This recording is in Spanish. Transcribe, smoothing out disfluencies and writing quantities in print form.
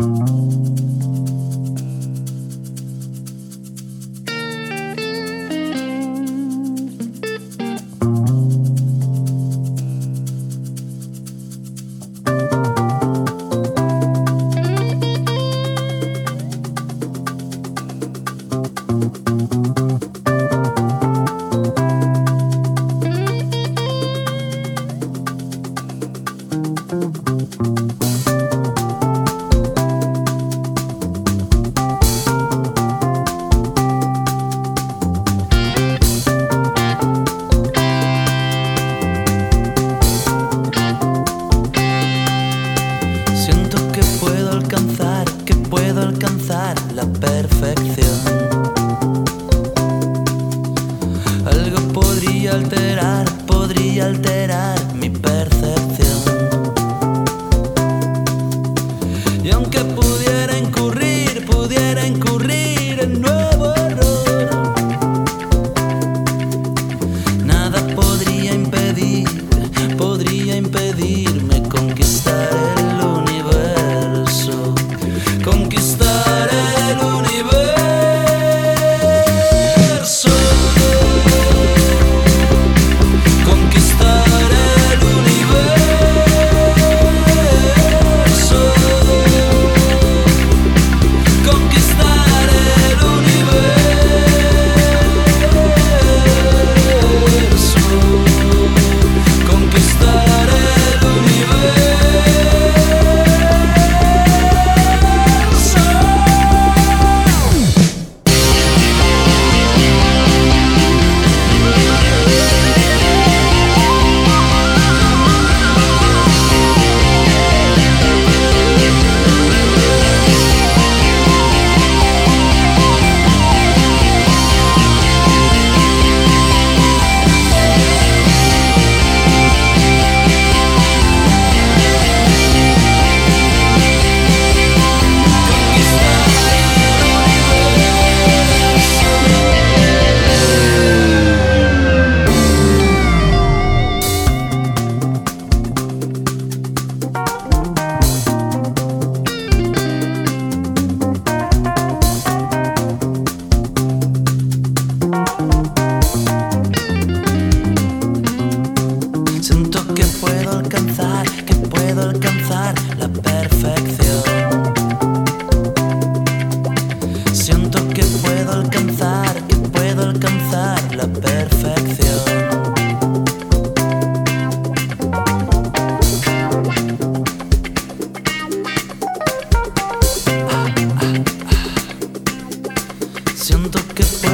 La perfección. Algo podría alterar mi percepción. Y aunque pudiera incurrir en nuevo error, nada podría impedirme conquistar el universo. Conquistar el universo. Conquistar el universo. Conquistar el universo. Conquistar el que puedo alcanzar la perfección. Siento que puedo alcanzar la perfección. Siento que puedo